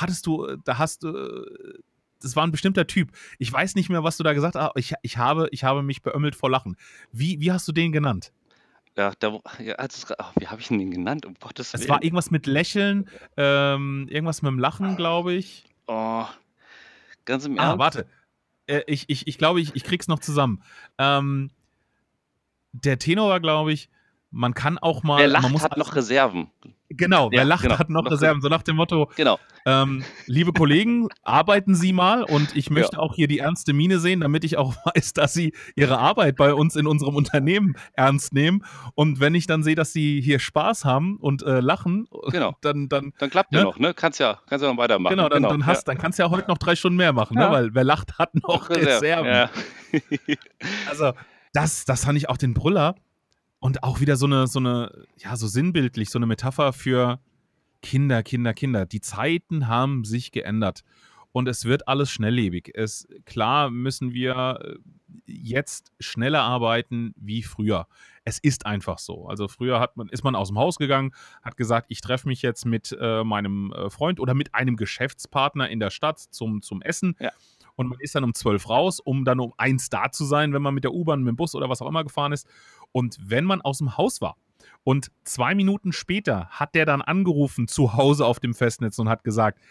das war ein bestimmter Typ. Ich weiß nicht mehr, was du da gesagt hast, aber ich habe mich beömmelt vor Lachen. Wie hast du den genannt? Ja, wie habe ich den genannt, um Gottes Es war Willen? irgendwas mit Lächeln, irgendwas mit dem Lachen, glaube ich. Oh, ganz im Ernst? Warte. Ich glaube, ich krieg's noch zusammen. Der Tenor war, glaube ich, man kann auch Wer mal, man lacht, muss hat alles. noch Reserven. Genau, wer Ja, lacht, genau. hat noch Reserven. So nach dem Motto, Genau. liebe Kollegen, arbeiten Sie mal und ich Ja. möchte auch hier die ernste Miene sehen, damit ich auch weiß, dass Sie Ihre Arbeit bei uns in unserem Unternehmen ernst nehmen. Und wenn ich dann sehe, dass Sie hier Spaß haben und lachen, Genau. dann Dann klappt ja ne? noch, ne? Kannst ja noch weitermachen. Genau, Genau. dann kannst du ja heute noch 3 Stunden mehr machen, ne? Ja. Weil wer lacht, hat noch Reserven. Ja. Also, das fand ich auch den Brüller und auch wieder so eine, ja, so sinnbildlich, so eine Metapher für Kinder. Die Zeiten haben sich geändert und es wird alles schnelllebig. Klar müssen wir jetzt schneller arbeiten wie früher. Es ist einfach so. Also früher ist man aus dem Haus gegangen, hat gesagt, ich treffe mich jetzt mit meinem Freund oder mit einem Geschäftspartner in der Stadt zum Essen. Ja. Und man ist dann um 12 raus, um dann um 1 da zu sein, wenn man mit der U-Bahn, mit dem Bus oder was auch immer gefahren ist. Und wenn man aus dem Haus war und 2 Minuten später hat der dann angerufen zu Hause auf dem Festnetz und hat gesagt,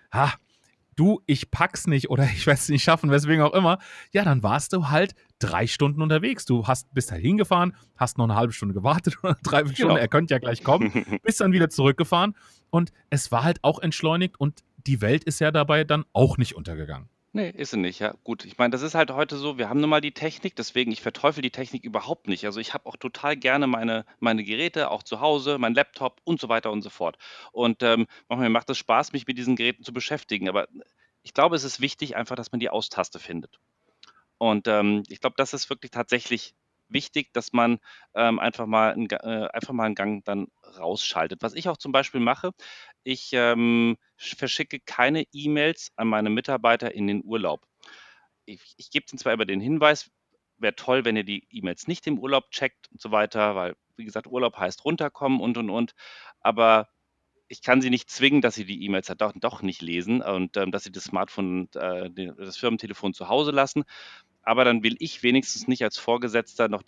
du, ich pack's nicht oder ich werde es nicht schaffen, weswegen auch immer, ja, dann warst du halt 3 Stunden unterwegs. Du bist halt hingefahren, hast noch eine halbe Stunde gewartet oder eine Dreiviertelstunde, Genau. er könnte ja gleich kommen, bist dann wieder zurückgefahren und es war halt auch entschleunigt und die Welt ist ja dabei dann auch nicht untergegangen. Nee, ist sie nicht, ja. Gut, ich meine, das ist halt heute so, wir haben nun mal die Technik, deswegen, ich verteufel die Technik überhaupt nicht. Also ich habe auch total gerne meine Geräte, auch zu Hause, mein Laptop und so weiter und so fort. Und manchmal macht es Spaß, mich mit diesen Geräten zu beschäftigen. Aber ich glaube, es ist wichtig einfach, dass man die Austaste findet. Und ich glaube, das ist wirklich tatsächlich wichtig, dass man einfach mal einen Gang dann rausschaltet. Was ich auch zum Beispiel mache, ich verschicke keine E-Mails an meine Mitarbeiter in den Urlaub. Ich gebe ihnen zwar immer den Hinweis, wäre toll, wenn ihr die E-Mails nicht im Urlaub checkt und so weiter, weil, wie gesagt, Urlaub heißt runterkommen und. Aber ich kann sie nicht zwingen, dass sie die E-Mails halt doch nicht lesen und dass sie das Smartphone, das Firmentelefon zu Hause lassen. Aber dann will ich wenigstens nicht als Vorgesetzter noch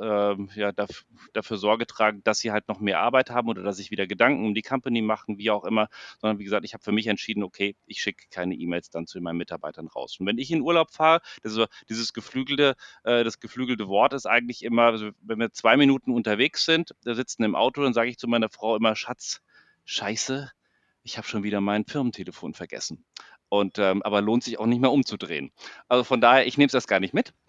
dafür Sorge tragen, dass sie halt noch mehr Arbeit haben oder dass sich wieder Gedanken um die Company machen, wie auch immer. Sondern wie gesagt, ich habe für mich entschieden, okay, ich schicke keine E-Mails dann zu meinen Mitarbeitern raus. Und wenn ich in Urlaub fahre, das geflügelte Wort ist eigentlich immer, also wenn wir 2 Minuten unterwegs sind, da sitzen im Auto, dann sage ich zu meiner Frau immer, Schatz, Scheiße, ich habe schon wieder mein Firmentelefon vergessen. Und aber lohnt sich auch nicht mehr umzudrehen. Also von daher, ich nehme es das gar nicht mit.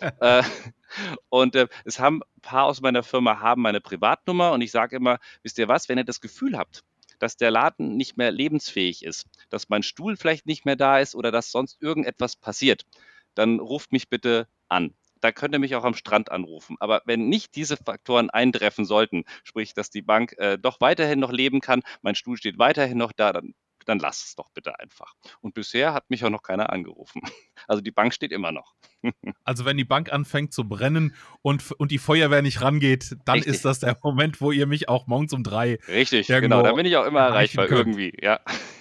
Und es haben ein paar aus meiner Firma haben meine Privatnummer und ich sage immer, wisst ihr was, wenn ihr das Gefühl habt, dass der Laden nicht mehr lebensfähig ist, dass mein Stuhl vielleicht nicht mehr da ist oder dass sonst irgendetwas passiert, dann ruft mich bitte an. Da könnt ihr mich auch am Strand anrufen. Aber wenn nicht diese Faktoren eintreffen sollten, sprich, dass die Bank doch weiterhin noch leben kann, mein Stuhl steht weiterhin noch da, dann lasst es doch bitte einfach. Und bisher hat mich auch noch keiner angerufen. Also die Bank steht immer noch. Also wenn die Bank anfängt zu brennen und die Feuerwehr nicht rangeht, dann Richtig. ist das der Moment, wo ihr mich auch morgens um 3 Richtig, irgendwo genau. Da bin ich auch immer erreichen erreichbar könnt. irgendwie, ja.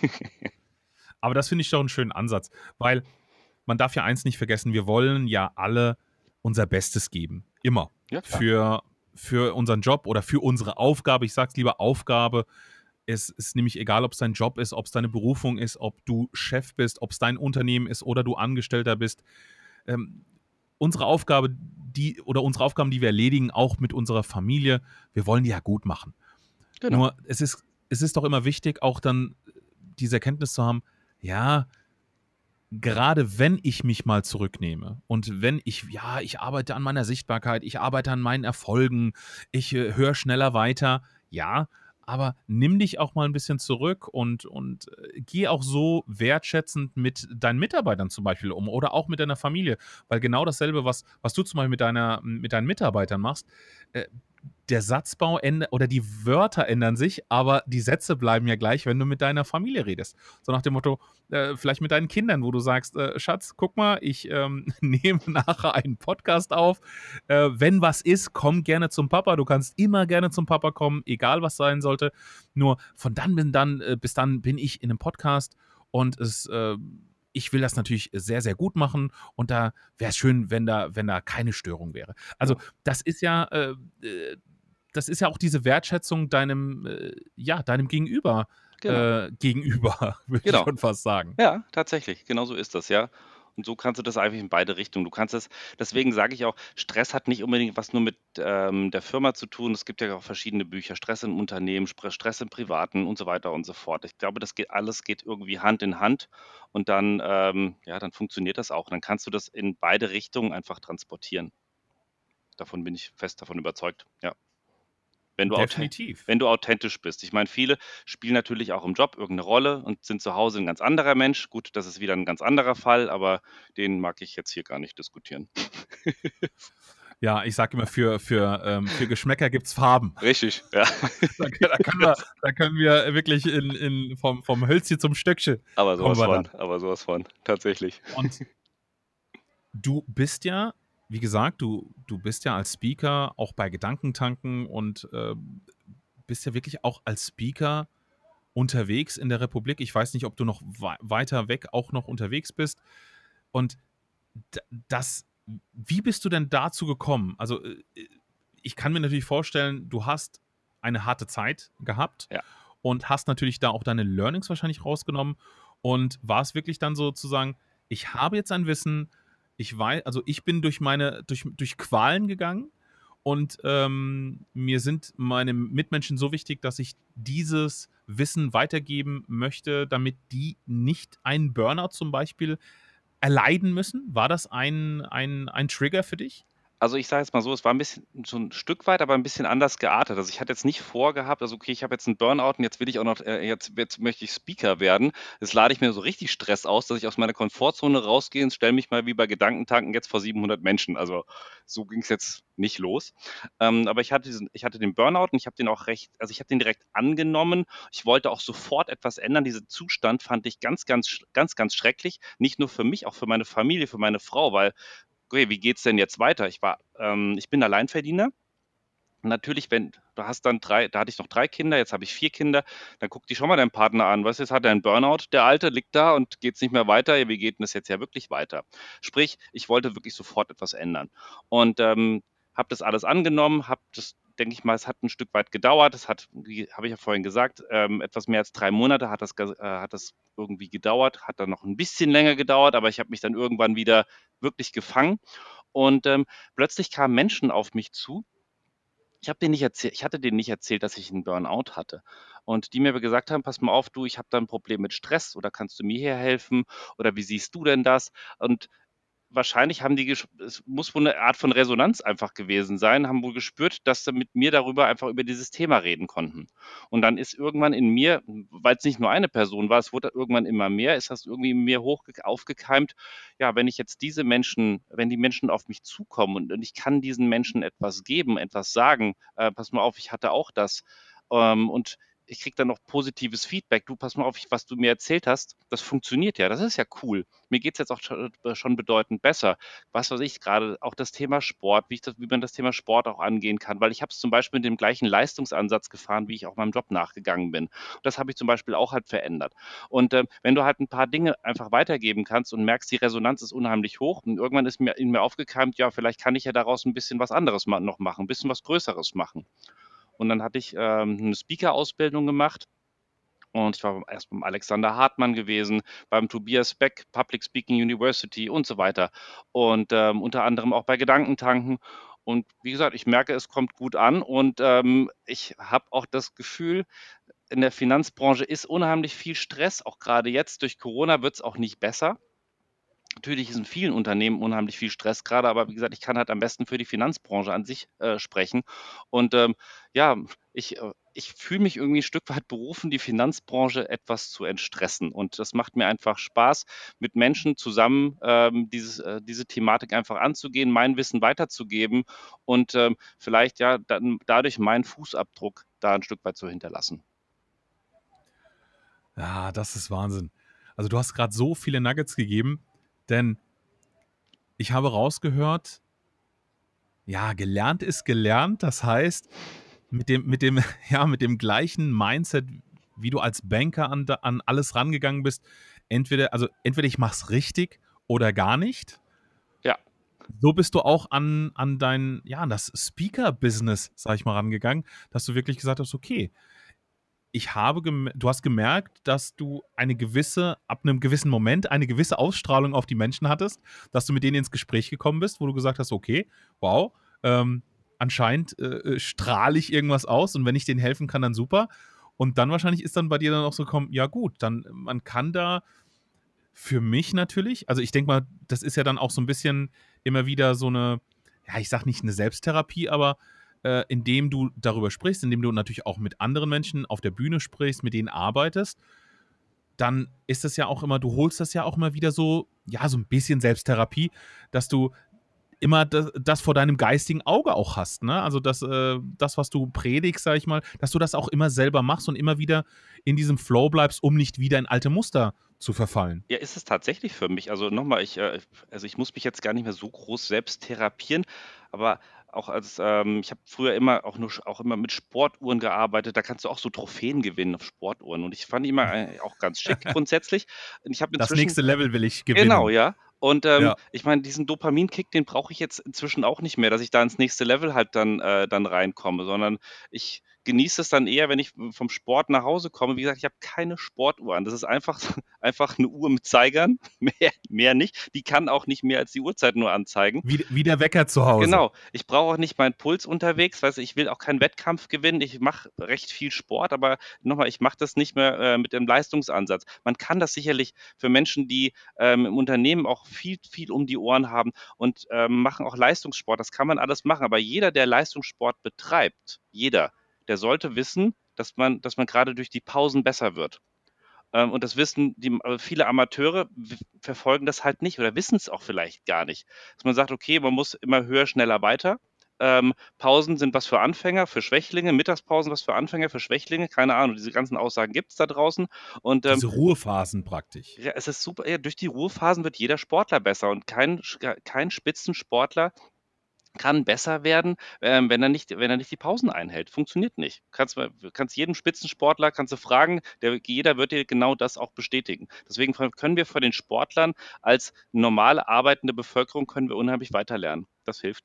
Aber das finde ich doch einen schönen Ansatz, weil man darf ja eins nicht vergessen, wir wollen ja alle unser Bestes geben. Immer. Ja, klar. Für unseren Job oder für unsere Aufgabe. Ich sage es lieber Aufgabe. Es ist nämlich egal, ob es dein Job ist, ob es deine Berufung ist, ob du Chef bist, ob es dein Unternehmen ist oder du Angestellter bist. Unsere Aufgaben, die wir erledigen, auch mit unserer Familie, wir wollen die ja gut machen. Genau. Nur es ist doch immer wichtig, auch dann diese Erkenntnis zu haben, ja, gerade wenn ich mich mal zurücknehme und wenn ich arbeite an meiner Sichtbarkeit, ich arbeite an meinen Erfolgen, ich höre schneller weiter, ja, aber nimm dich auch mal ein bisschen zurück und geh auch so wertschätzend mit deinen Mitarbeitern zum Beispiel um oder auch mit deiner Familie, weil genau dasselbe, was du zum Beispiel mit deinen Mitarbeitern machst, der Satzbau ändert oder die Wörter ändern sich, aber die Sätze bleiben ja gleich, wenn du mit deiner Familie redest. So nach dem Motto, vielleicht mit deinen Kindern, wo du sagst, Schatz, guck mal, ich nehme nachher einen Podcast auf. Wenn was ist, komm gerne zum Papa. Du kannst immer gerne zum Papa kommen, egal was sein sollte. Nur von bis dann bin ich in einem Podcast und ich will das natürlich sehr, sehr gut machen und da wäre es schön, wenn da keine Störung wäre. Also das ist ja auch diese Wertschätzung deinem Gegenüber Genau. würde ich Genau. schon fast sagen. Ja, tatsächlich. Genau so ist das, ja. Und so kannst du das einfach in beide Richtungen. Du kannst es, deswegen sage ich auch, Stress hat nicht unbedingt was nur mit der Firma zu tun. Es gibt ja auch verschiedene Bücher, Stress im Unternehmen, Stress im Privaten und so weiter und so fort. Ich glaube, alles geht irgendwie Hand in Hand und dann, dann funktioniert das auch. Dann kannst du das in beide Richtungen einfach transportieren. Davon bin ich fest davon überzeugt, ja. Definitiv. Wenn du authentisch bist. Ich meine, viele spielen natürlich auch im Job irgendeine Rolle und sind zu Hause ein ganz anderer Mensch. Gut, das ist wieder ein ganz anderer Fall, aber den mag ich jetzt hier gar nicht diskutieren. Ja, ich sage immer, für Geschmäcker gibt es Farben. Richtig, ja. Da können wir wirklich vom Hölzchen zum Stöckchen. Aber sowas von, tatsächlich. Und du bist ja, wie gesagt, du bist ja als Speaker auch bei Gedankentanken und bist ja wirklich auch als Speaker unterwegs in der Republik. Ich weiß nicht, ob du noch weiter weg auch noch unterwegs bist. Und wie bist du denn dazu gekommen? Also ich kann mir natürlich vorstellen, du hast eine harte Zeit gehabt und hast natürlich da auch deine Learnings wahrscheinlich rausgenommen und war es wirklich dann sozusagen, ich habe jetzt ein Wissen, ich weiß, also ich bin durch Qualen gegangen und mir sind meine Mitmenschen so wichtig, dass ich dieses Wissen weitergeben möchte, damit die nicht einen Burnout zum Beispiel erleiden müssen. War das ein Trigger für dich? Also, ich sage jetzt mal so, es war ein bisschen so ein Stück weit, aber ein bisschen anders geartet. Also, ich hatte jetzt nicht vorgehabt, also, okay, ich habe jetzt 'n Burnout und jetzt will ich auch noch jetzt möchte ich Speaker werden. Jetzt lade ich mir so richtig Stress aus, dass ich aus meiner Komfortzone rausgehe und stelle mich mal wie bei Gedankentanken jetzt vor 700 Menschen. Also, so ging's jetzt nicht los. Aber ich hatte den Burnout und ich habe ich habe den direkt angenommen. Ich wollte auch sofort etwas ändern. Diesen Zustand fand ich ganz schrecklich. Nicht nur für mich, auch für meine Familie, für meine Frau, weil okay, wie geht's denn jetzt weiter? Ich bin Alleinverdiener. Natürlich, wenn du hast dann da hatte ich noch 3 Kinder, jetzt habe ich 4 Kinder, dann guck dich schon mal deinen Partner an. Weißt du, jetzt hat er einen Burnout, der Alte, liegt da und geht's nicht mehr weiter. Ja, wie geht denn das jetzt ja wirklich weiter? Sprich, ich wollte wirklich sofort etwas ändern und, habe das alles angenommen, denke ich mal, es hat ein Stück weit gedauert. Wie habe ich ja vorhin gesagt, etwas mehr als 3 Monate hat das irgendwie gedauert, hat dann noch ein bisschen länger gedauert, aber ich habe mich dann irgendwann wieder wirklich gefangen und, plötzlich kamen Menschen auf mich zu. Ich hatte denen nicht erzählt, dass ich 'n Burnout hatte. Und die mir aber gesagt haben: „Pass mal auf, du, ich habe da 'n Problem mit Stress oder kannst du mir hier helfen oder wie siehst du denn das?“ Und wahrscheinlich haben die es muss wohl 'ne Art von Resonanz einfach gewesen sein, haben wohl gespürt, dass sie mit mir über dieses Thema reden konnten. Und dann ist irgendwann in mir, weil's nicht nur eine Person war, es wurde irgendwann immer mehr, ist das irgendwie in mir aufgekeimt: „Ja, wenn die Menschen auf mich zukommen und ich kann diesen Menschen etwas geben, etwas sagen: ‚Pass mal auf, ich hatte auch das.‘“ Und ich kriege dann noch positives Feedback: „Du, pass mal auf, was du mir erzählt hast, das funktioniert ja. Das ist ja cool. Mir geht's jetzt auch schon bedeutend besser.“ Was weiß ich, gerade auch das Thema Sport, wie man das Thema Sport auch angehen kann, weil ich habe es zum Beispiel mit dem gleichen Leistungsansatz gefahren, wie ich auch meinem Job nachgegangen bin. Das habe ich zum Beispiel auch halt verändert. Und, wenn du halt ein paar Dinge einfach weitergeben kannst und merkst, die Resonanz ist unheimlich hoch und irgendwann ist mir in mir aufgekeimt: „Ja, vielleicht kann ich ja daraus ein bisschen was anderes noch machen, ein bisschen was Größeres machen.“ Und dann hatte ich, 'ne Speaker-Ausbildung gemacht und ich war erst beim Alexander Hartmann gewesen, beim Tobias Beck, Public Speaking University und so weiter. Und, unter anderem auch bei Gedankentanken. Und wie gesagt, ich merke, es kommt gut an und, ich habe auch das Gefühl, in der Finanzbranche ist unheimlich viel Stress. Auch gerade jetzt durch Corona wird es auch nicht besser. Natürlich ist in vielen Unternehmen unheimlich viel Stress gerade, aber wie gesagt, ich kann halt am besten für die Finanzbranche an sich, sprechen. Und, ja, ich, ich fühle mich irgendwie ein Stück weit berufen, die Finanzbranche etwas zu entstressen. Und das macht mir einfach Spaß, mit Menschen zusammen diese Thematik einfach anzugehen, mein Wissen weiterzugeben und vielleicht ja dann dadurch meinen Fußabdruck da ein Stück weit zu hinterlassen. Ja, das ist Wahnsinn. Also du hast gerade so viele Nuggets gegeben, denn ich habe rausgehört, ja, gelernt ist gelernt. Das heißt, ja, mit dem gleichen Mindset, wie du als Banker an alles rangegangen bist, entweder ich mach's richtig oder gar nicht. Ja. So bist du auch an das Speaker-Business, sag ich mal, rangegangen, dass du wirklich gesagt hast, okay, du hast gemerkt, dass du ab einem gewissen Moment eine gewisse Ausstrahlung auf die Menschen hattest, dass du mit denen ins Gespräch gekommen bist, wo du gesagt hast, okay, wow, anscheinend strahle ich irgendwas aus und wenn ich denen helfen kann, dann super. Und dann wahrscheinlich ist dann bei dir dann auch so gekommen, ja gut, dann man kann da für mich natürlich, also ich denke mal, das ist ja dann auch so ein bisschen immer wieder so eine, ja, ich sag nicht eine Selbsttherapie, aber indem du darüber sprichst, indem du natürlich auch mit anderen Menschen auf der Bühne sprichst, mit denen arbeitest, dann ist das ja auch immer, du holst das ja auch immer wieder so, ja, so ein bisschen Selbsttherapie, dass du immer das vor deinem geistigen Auge auch hast, ne? Also das, was du predigst, sag ich mal, dass du das auch immer selber machst und immer wieder in diesem Flow bleibst, um nicht wieder in alte Muster zu verfallen. Ja, ist es tatsächlich für mich. Also nochmal, also ich muss mich jetzt gar nicht mehr so groß selbst therapieren, aber auch ich habe früher immer auch immer mit Sportuhren gearbeitet, da kannst du auch so Trophäen gewinnen auf Sportuhren und ich fand die immer auch ganz schick grundsätzlich. Und ich habe Das inzwischen nächste Level will ich Genau, gewinnen. ja. Und Ja. ich meine, diesen Dopaminkick, den brauche ich jetzt inzwischen auch nicht mehr, dass ich da ins nächste Level halt dann reinkomme, sondern ich genieße es dann eher, wenn ich vom Sport nach Hause komme. Wie gesagt, ich habe keine Sportuhr an. Das ist einfach, einfach eine Uhr mit Zeigern, mehr nicht. Die kann auch nicht mehr als die Uhrzeit nur anzeigen. Wie der Wecker zu Hause. Genau, ich brauche auch nicht meinen Puls unterwegs, weißt du, ich will auch keinen Wettkampf gewinnen. Ich mache recht viel Sport, aber nochmal, ich mache das nicht mehr mit dem Leistungsansatz. Man kann das sicherlich für Menschen, die im Unternehmen auch viel um die Ohren haben und machen auch Leistungssport, das kann man alles machen. Aber jeder, der Leistungssport betreibt, der sollte wissen, dass man gerade durch die Pausen besser wird. Und das wissen viele Amateure verfolgen das halt nicht oder wissen es auch vielleicht gar nicht. Dass man sagt, okay, man muss immer höher, schneller, weiter. Pausen sind was für Anfänger, für Schwächlinge, Mittagspausen was für Anfänger, für Schwächlinge, keine Ahnung, diese ganzen Aussagen gibt es da draußen. Und Diese Ruhephasen praktisch. ja, es ist super, ja, durch die Ruhephasen wird jeder Sportler besser und kein Spitzensportler kann besser werden, wenn er nicht die Pausen einhält. Funktioniert nicht. Kannst jedem Spitzensportler kannst du fragen, jeder wird dir genau das auch bestätigen. Deswegen können wir von den Sportlern als normale arbeitende Bevölkerung können wir unheimlich weiterlernen. Das hilft.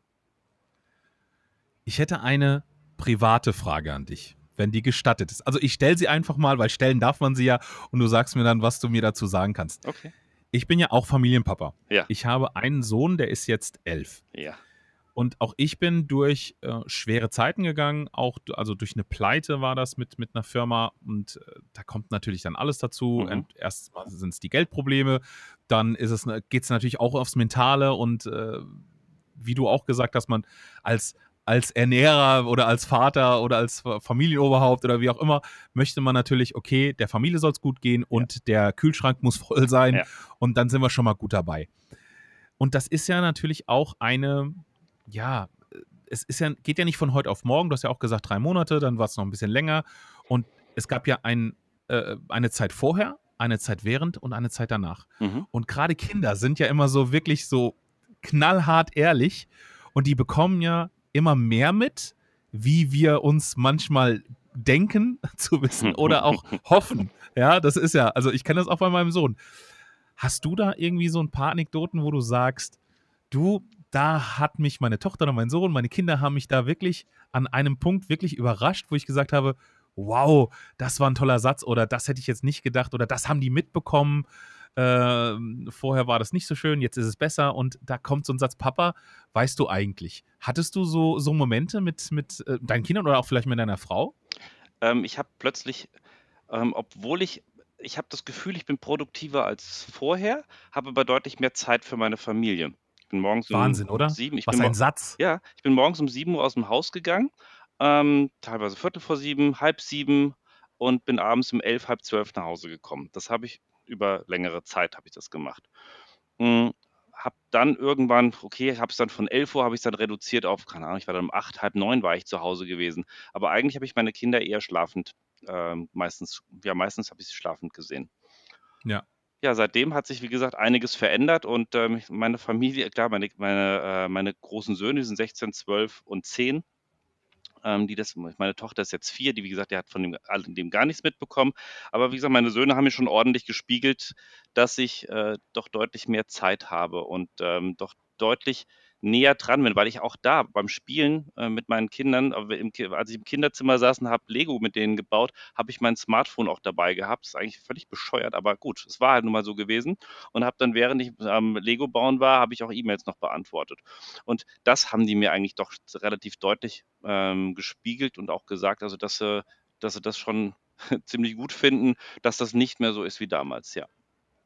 Ich hätte eine private Frage an dich, wenn die gestattet ist. Also ich stelle sie einfach mal, weil stellen darf man sie ja und du sagst mir dann, was du mir dazu sagen kannst. Okay. Ich bin ja auch Familienpapa. Ja. Ich habe einen Sohn, der ist jetzt 11. Ja. Und auch ich bin durch schwere Zeiten gegangen, also durch eine Pleite war das mit einer Firma und da kommt natürlich dann alles dazu. Mhm. Erstmal sind es die Geldprobleme, dann geht es natürlich auch aufs Mentale und wie du auch gesagt hast, man als Ernährer oder als Vater oder als Familienoberhaupt oder wie auch immer, möchte man natürlich, okay, der Familie soll es gut gehen und der Kühlschrank muss voll sein und dann sind wir schon mal gut dabei. Und das ist ja natürlich auch ja, geht ja nicht von heute auf morgen. Du hast ja auch gesagt 3 Monate, dann war es noch ein bisschen länger. Und es gab ja eine Zeit vorher, eine Zeit während und eine Zeit danach. Mhm. Und gerade Kinder sind ja immer so wirklich so knallhart ehrlich und die bekommen ja immer mehr mit, wie wir uns manchmal denken zu wissen oder auch hoffen. Ja, das ist ja, also ich kenne das auch bei meinem Sohn. Hast du da irgendwie so ein paar Anekdoten, wo du sagst, da hat mich meine Tochter oder mein Sohn, meine Kinder haben mich da wirklich an einem Punkt wirklich überrascht, wo ich gesagt habe, wow, das war ein toller Satz oder das hätte ich jetzt nicht gedacht oder das haben die mitbekommen. Vorher war das nicht so schön, jetzt ist es besser und da kommt so ein Satz, Papa, weißt du eigentlich? Hattest du so Momente mit deinen Kindern oder auch vielleicht mit deiner Frau? Ich habe plötzlich, obwohl ich habe das Gefühl, ich bin produktiver als vorher, habe aber deutlich mehr Zeit für meine Familie. Ich bin morgens Wahnsinn, um oder? 7, Was ein Satz. ja, ich bin morgens um 7 Uhr aus dem Haus gegangen, teilweise Viertel vor 7, halb 7 und bin abends um 11, halb 12 nach Hause gekommen. Das habe ich über längere Zeit habe ich das gemacht. Habe dann irgendwann, okay, habe es dann von 11 Uhr habe ich dann reduziert auf, keine Ahnung, ich war dann um 8, halb 9 war ich zu Hause gewesen. Aber eigentlich habe ich meine Kinder eher schlafend, meistens habe ich sie schlafend gesehen. Ja. Ja, seitdem hat sich, wie gesagt, einiges verändert und meine Familie, klar, meine großen Söhne, die sind 16, 12 und 10. Meine Tochter ist jetzt 4, die, wie gesagt, die hat von dem gar nichts mitbekommen. Aber wie gesagt, meine Söhne haben mir schon ordentlich gespiegelt, dass ich doch deutlich mehr Zeit habe und doch deutlich näher dran bin, weil ich auch da beim Spielen mit meinen Kindern, als ich im Kinderzimmer saß und habe Lego mit denen gebaut, habe ich mein Smartphone auch dabei gehabt. Das ist eigentlich völlig bescheuert, aber gut, es war halt nun mal so gewesen. Und habe dann, während ich am Lego bauen war, habe ich auch E-Mails noch beantwortet. Und das haben die mir eigentlich doch relativ deutlich gespiegelt und auch gesagt, also dass sie das schon ziemlich gut finden, dass das nicht mehr so ist wie damals, ja.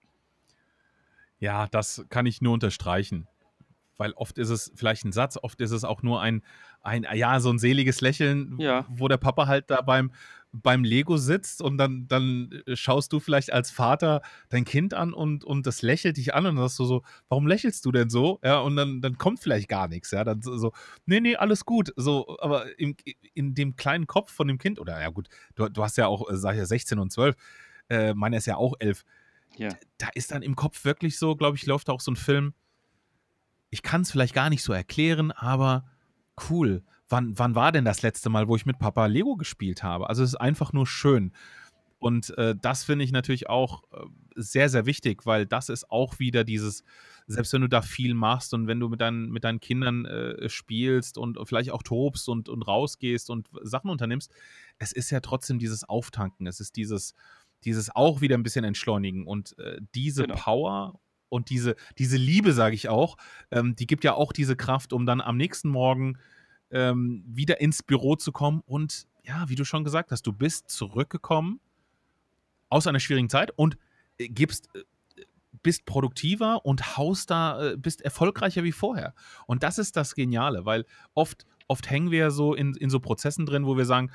Ja, das kann ich nur unterstreichen. Weil oft ist es vielleicht ein Satz, oft ist es auch nur ja, so ein seliges Lächeln, Ja, wo der Papa halt da beim Lego sitzt und dann schaust du vielleicht als Vater dein Kind an und das lächelt dich an und dann sagst du so, warum lächelst du denn so? Ja, und dann kommt vielleicht gar nichts, ja, dann so, nee, alles gut, so, aber in dem kleinen Kopf von dem Kind, oder ja gut, du hast ja auch, sag ich ja, 16 und 12, meiner ist ja auch 11, ja. da ist dann im Kopf wirklich so, glaube ich, läuft da auch so ein Film. Ich kann es vielleicht gar nicht so erklären, aber cool. Wann war denn das letzte Mal, wo ich mit Papa Lego gespielt habe? Also es ist einfach nur schön. Und das finde ich natürlich auch sehr, sehr wichtig, weil das ist auch wieder dieses, selbst wenn du da viel machst und wenn du mit deinen Kindern spielst und vielleicht auch tobst und rausgehst und Sachen unternimmst, es ist ja trotzdem dieses Auftanken, es ist dieses auch wieder ein bisschen entschleunigen und diese Genau. Power und diese Liebe, sage ich auch, die gibt ja auch diese Kraft, um dann am nächsten Morgen wieder ins Büro zu kommen und ja, wie du schon gesagt hast, du bist zurückgekommen aus einer schwierigen Zeit und bist produktiver und bist erfolgreicher wie vorher. Und das ist das Geniale, weil oft hängen wir ja so in so Prozessen drin, wo wir sagen,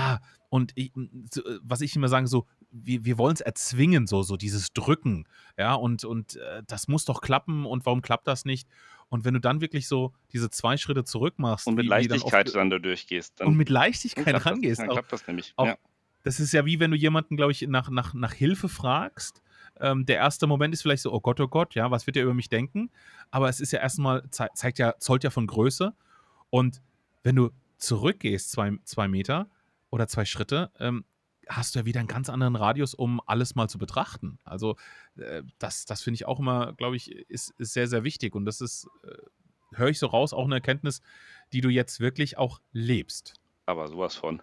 was ich immer sage, so, wir wollen es erzwingen, so dieses Drücken, ja, und das muss doch klappen und warum klappt das nicht? Und wenn du dann wirklich so diese 2 Schritte zurück machst, Und mit wie dann oft Leichtigkeit dann da durchgehst, und mit dann Leichtigkeit klappt das, rangehst, dann klappt das nämlich. auch Ja, das ist ja wie wenn du jemanden, glaube ich, nach Hilfe fragst. Der erste Moment ist vielleicht so, oh Gott, ja, was wird er über mich denken? Aber es ist ja erstmal, zollt ja von Größe. Und wenn du zurückgehst, 2 Meter oder 2 Schritte, hast du ja wieder einen ganz anderen Radius, um alles mal zu betrachten. Also das finde ich auch immer, glaube ich, ist sehr, sehr wichtig. Und das ist, höre ich so raus, auch eine Erkenntnis, die du jetzt wirklich auch lebst. aber sowas von.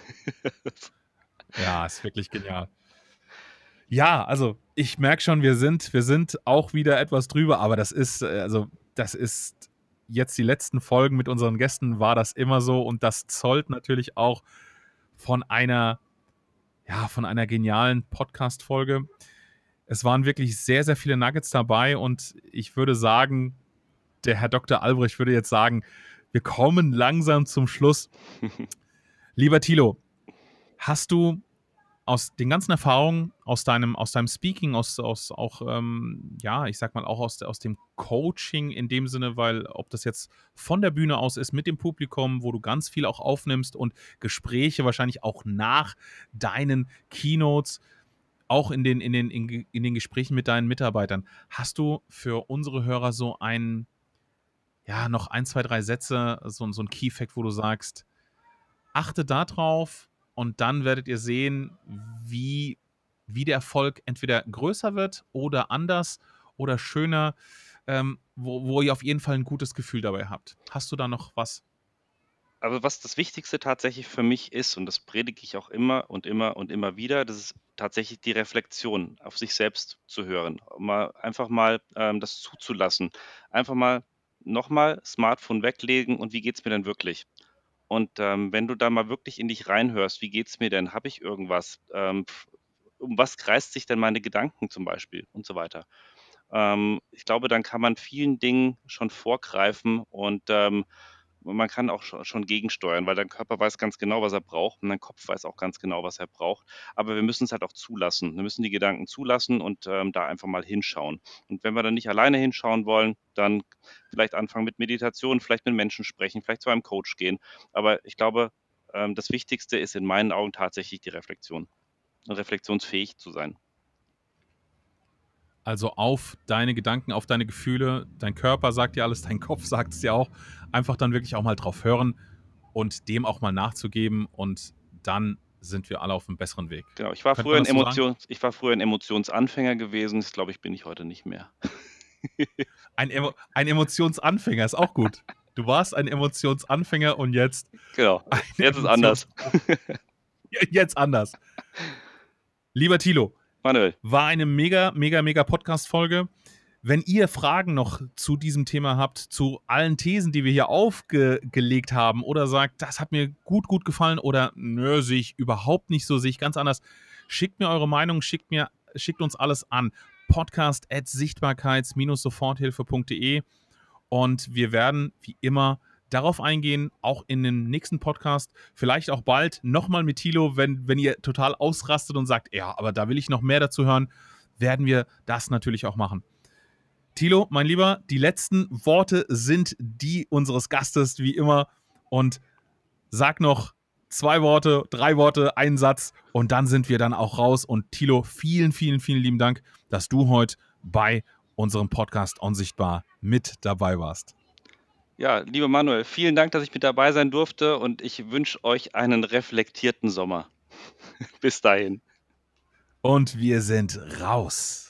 Ja, ist wirklich genial. Ja, also ich merke schon, wir sind auch wieder etwas drüber, aber das ist jetzt die letzten Folgen mit unseren Gästen war das immer so und das zollt natürlich auch von einer, ja, von einer genialen Podcast-Folge. Es waren wirklich sehr, sehr viele Nuggets dabei und ich würde sagen, der Herr Dr. Albrecht würde jetzt sagen, wir kommen langsam zum Schluss. Lieber Thilo, hast du aus den ganzen Erfahrungen, aus deinem Speaking, aus auch, ja, ich sag mal, auch aus dem Coaching in dem Sinne, weil ob das jetzt von der Bühne aus ist, mit dem Publikum, wo du ganz viel auch aufnimmst und Gespräche wahrscheinlich auch nach deinen Keynotes, auch in den Gesprächen mit deinen Mitarbeitern, hast du für unsere Hörer so ja, noch 1, 2, 3 Sätze, so ein Key-Fact, wo du sagst, achte da drauf und dann werdet ihr sehen, wie der Erfolg entweder größer wird oder anders oder schöner, wo ihr auf jeden Fall ein gutes Gefühl dabei habt. Hast du da noch was? Aber was das Wichtigste tatsächlich für mich ist, und das predige ich auch immer und immer und immer wieder, das ist tatsächlich die Reflexion, auf sich selbst zu hören, einfach mal das zuzulassen, einfach mal nochmal Smartphone weglegen und wie geht's mir denn wirklich? Und wenn du da mal wirklich in dich reinhörst, wie geht's mir denn? Habe ich irgendwas? Um was kreist sich denn meine Gedanken zum Beispiel und so weiter? Ich glaube, dann kann man vielen Dingen schon vorgreifen und man kann auch schon gegensteuern, weil dein Körper weiß ganz genau, was er braucht und dein Kopf weiß auch ganz genau, was er braucht. Aber wir müssen es halt auch zulassen. Wir müssen die Gedanken zulassen und da einfach mal hinschauen. Und wenn wir dann nicht alleine hinschauen wollen, dann vielleicht anfangen mit Meditation, vielleicht mit Menschen sprechen, vielleicht zu einem Coach gehen. Aber ich glaube, das Wichtigste ist in meinen Augen tatsächlich die Reflexion. Reflexionsfähig zu sein. Also auf deine Gedanken, auf deine Gefühle, dein Körper sagt dir alles, dein Kopf sagt es dir auch. Einfach dann wirklich auch mal drauf hören und dem auch mal nachzugeben und dann sind wir alle auf einem besseren Weg. Genau, ich war Könnte früher man ein das so sagen? Emotionsanfänger gewesen. Das glaube ich, bin ich heute nicht mehr. Ein Emotionsanfänger ist auch gut. Du warst ein Emotionsanfänger und jetzt Genau, ein jetzt ist anders. Jetzt anders. Lieber Thilo, Manuel, war eine mega Podcast-Folge. Wenn ihr Fragen noch zu diesem Thema habt, zu allen Thesen, die wir hier aufgelegt haben oder sagt, das hat mir gut gefallen oder nö, sehe ich überhaupt nicht so, sehe ich ganz anders, schickt mir eure Meinung, schickt uns alles an. podcast@sichtbarkeits-soforthilfe.de und wir werden wie immer darauf eingehen, auch in dem nächsten Podcast, vielleicht auch bald nochmal mit Thilo, wenn ihr total ausrastet und sagt, ja, aber da will ich noch mehr dazu hören, werden wir das natürlich auch machen. Thilo, mein Lieber, die letzten Worte sind die unseres Gastes, wie immer. Und sag noch 2 Worte, 3 Worte, einen Satz und dann sind wir dann auch raus. Und Thilo, vielen lieben Dank, dass du heute bei unserem Podcast Unsichtbar mit dabei warst. Ja, lieber Manuel, vielen Dank, dass ich mit dabei sein durfte und ich wünsche euch einen reflektierten Sommer. Bis dahin. Und wir sind raus.